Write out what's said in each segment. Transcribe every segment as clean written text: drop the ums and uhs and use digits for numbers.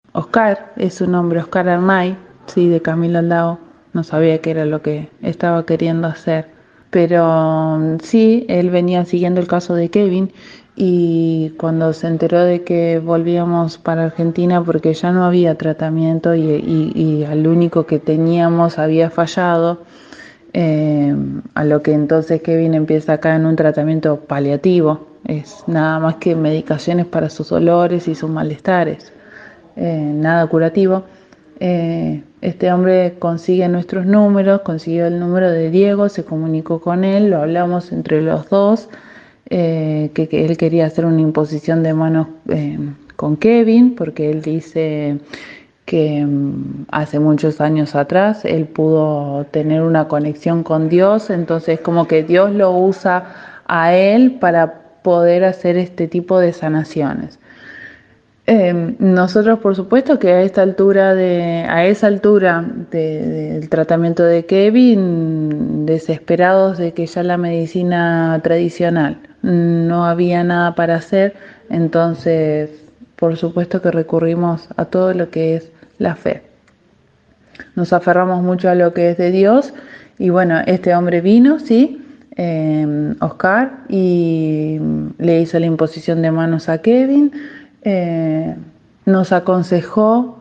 Oscar, es su nombre, Oscar Arnay, sí, de Camilo Aldao. No sabía qué era lo que estaba queriendo hacer. Pero sí, él venía siguiendo el caso de Kevin y cuando se enteró de que volvíamos para Argentina porque ya no había tratamiento y al único que teníamos había fallado, eh, a lo que entonces Kevin empieza acá en un tratamiento paliativo, es nada más que medicaciones para sus dolores y sus malestares, nada curativo. Este hombre consigue nuestros números, consiguió el número de Diego, se comunicó con él, lo hablamos entre los dos, que él quería hacer una imposición de manos con Kevin, porque él dice que hace muchos años atrás él pudo tener una conexión con Dios, entonces como que Dios lo usa a él para poder hacer este tipo de sanaciones. Nosotros, por supuesto, que a esa altura del tratamiento de Kevin, desesperados de que ya la medicina tradicional no había nada para hacer, entonces, por supuesto que recurrimos a todo lo que es la fe. Nos aferramos mucho a lo que es de Dios y bueno, este hombre vino, sí, Oscar, y le hizo la imposición de manos a Kevin, eh, nos aconsejó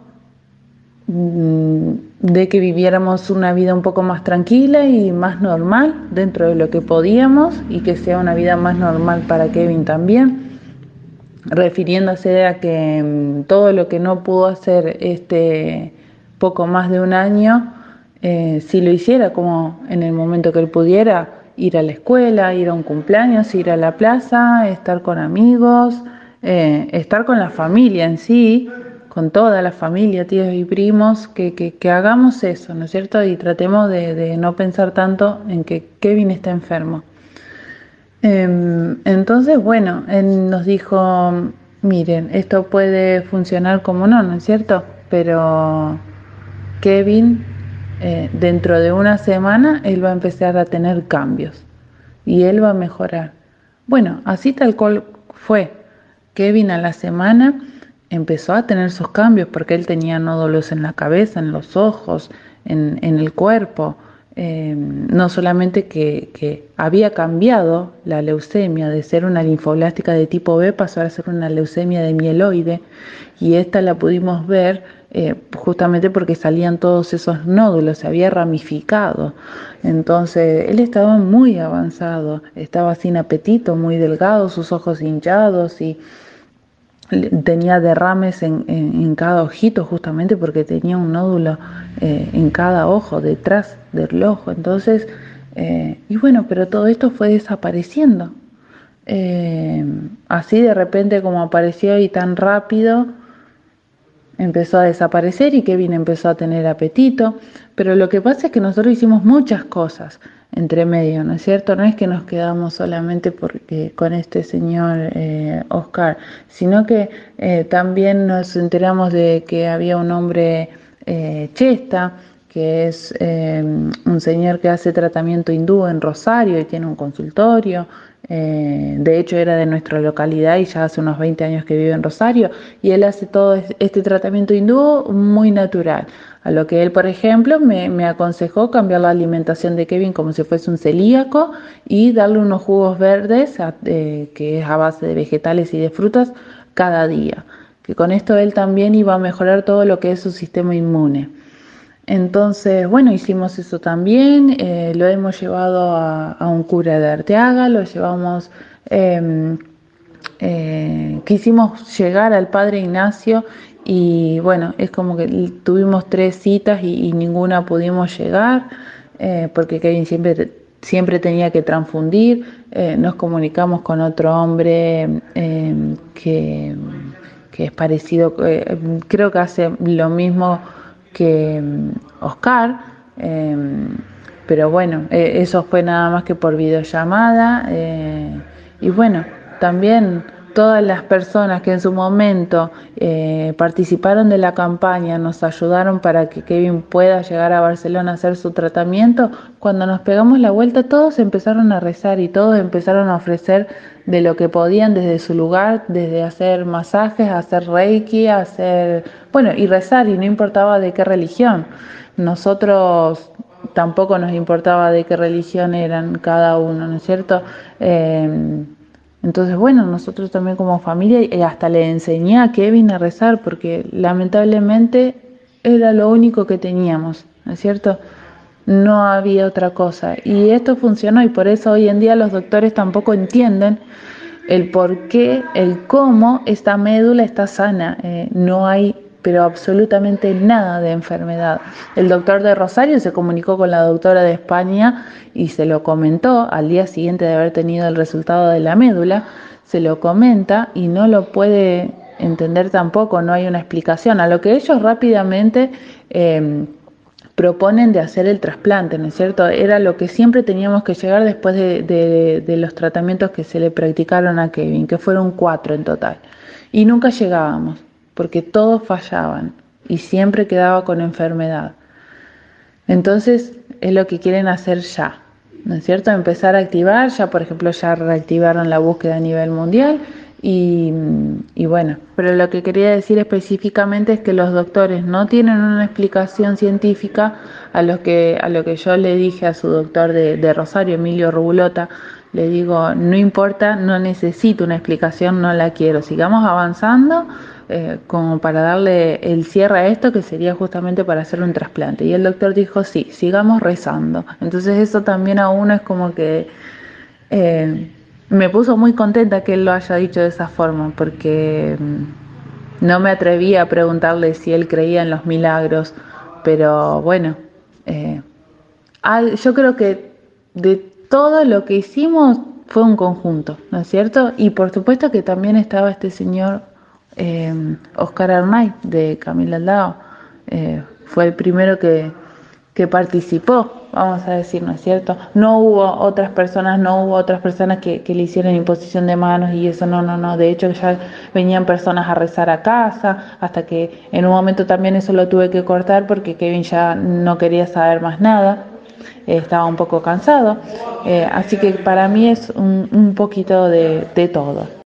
de que viviéramos una vida un poco más tranquila y más normal dentro de lo que podíamos y que sea una vida más normal para Kevin también, refiriéndose a que todo lo que no pudo hacer este poco más de un año, si lo hiciera como en el momento que él pudiera, ir a la escuela, ir a un cumpleaños, ir a la plaza, estar con amigos, estar con la familia en sí, con toda la familia, tíos y primos, que hagamos eso, ¿no es cierto? Y tratemos de no pensar tanto en que Kevin está enfermo. Entonces, bueno, él nos dijo, miren, esto puede funcionar como no, ¿no es cierto? Pero Kevin, dentro de una semana, él va a empezar a tener cambios y él va a mejorar. Bueno, así tal cual fue. Kevin a la semana empezó a tener sus cambios porque él tenía nódulos en la cabeza, en los ojos, en el cuerpo. No solamente que había cambiado la leucemia de ser una linfoblástica de tipo B, pasó a ser una leucemia de mieloide y esta la pudimos ver justamente porque salían todos esos nódulos, se había ramificado. Entonces él estaba muy avanzado, estaba sin apetito, muy delgado, sus ojos hinchados y tenía derrames en cada ojito justamente porque tenía un nódulo en cada ojo, detrás del ojo. Entonces, y bueno, pero todo esto fue desapareciendo. Así de repente como apareció y tan rápido, empezó a desaparecer y Kevin empezó a tener apetito, pero lo que pasa es que nosotros hicimos muchas cosas entre medio, ¿no es cierto? No es que nos quedamos solamente con este señor Oscar, sino que también nos enteramos de que había un hombre Chesta, que es un señor que hace tratamiento hindú en Rosario y tiene un consultorio. De hecho era de nuestra localidad y ya hace unos 20 años que vive en Rosario y él hace todo este tratamiento hindú muy natural. A lo que él, por ejemplo, me aconsejó cambiar la alimentación de Kevin como si fuese un celíaco y darle unos jugos verdes, que es a base de vegetales y de frutas, cada día. Que con esto él también iba a mejorar todo lo que es su sistema inmune. Entonces, bueno, hicimos eso también, lo hemos llevado a un cura de Arteaga, lo llevamos, quisimos llegar al Padre Ignacio y bueno, es como que tuvimos 3 citas y ninguna pudimos llegar, porque Kevin siempre tenía que transfundir, nos comunicamos con otro hombre que es parecido, creo que hace lo mismo que Oscar, pero bueno, eso fue nada más que por videollamada, y bueno, también todas las personas que en su momento participaron de la campaña, nos ayudaron para que Kevin pueda llegar a Barcelona a hacer su tratamiento, cuando nos pegamos la vuelta todos empezaron a rezar y todos empezaron a ofrecer de lo que podían desde su lugar, desde hacer masajes, hacer reiki, hacer, bueno, y rezar, y no importaba de qué religión. Nosotros tampoco nos importaba de qué religión eran cada uno, ¿no es cierto? Entonces, bueno, nosotros también como familia, y hasta le enseñé a Kevin a rezar, porque lamentablemente era lo único que teníamos, ¿no es cierto? No había otra cosa. Y esto funcionó, y por eso hoy en día los doctores tampoco entienden el por qué, el cómo esta médula está sana. No hay, pero absolutamente nada de enfermedad. El doctor de Rosario se comunicó con la doctora de España y se lo comentó al día siguiente de haber tenido el resultado de la médula, se lo comenta y no lo puede entender tampoco, no hay una explicación. A lo que ellos rápidamente proponen de hacer el trasplante, ¿no es cierto? Era lo que siempre teníamos que llegar después de los tratamientos que se le practicaron a Kevin, que fueron 4 en total. Y nunca llegábamos, porque todos fallaban y siempre quedaba con enfermedad. Entonces es lo que quieren hacer ya, ¿no es cierto? Empezar a activar, ya por ejemplo ya reactivaron la búsqueda a nivel mundial y bueno, pero lo que quería decir específicamente es que los doctores no tienen una explicación científica a lo que yo le dije a su doctor de Rosario, Emilio Rubulota. Le digo, no importa, no necesito una explicación, no la quiero, sigamos avanzando como para darle el cierre a esto, que sería justamente para hacer un trasplante. Y el doctor dijo, sí, sigamos rezando. Entonces eso también a uno es como que me puso muy contenta que él lo haya dicho de esa forma, porque no me atreví a preguntarle si él creía en los milagros, pero bueno, eh, yo creo que de todo lo que hicimos fue un conjunto, ¿no es cierto? Y por supuesto que también estaba este señor Oscar Arnay de Camila Aldao, fue el primero que participó, vamos a decir, ¿no es cierto? No hubo otras personas que le hicieran imposición de manos y eso, no, de hecho ya venían personas a rezar a casa, hasta que en un momento también eso lo tuve que cortar porque Kevin ya no quería saber más nada, estaba un poco cansado, así que para mí es un poquito de todo.